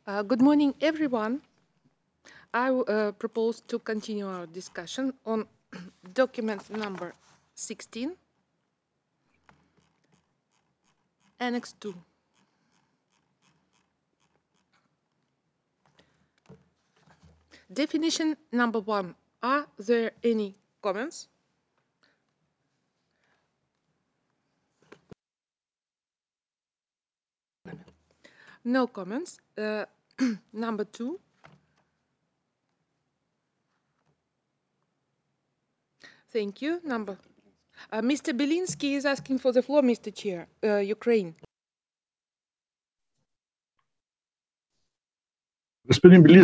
Good morning, everyone. I propose to continue our discussion on document number 16, Annex 2. Definition number 1. Are there any comments? No comments. Number 2. Thank you. Mr. Belinsky is asking for the floor, Mr. Chair. Ukraine. Господин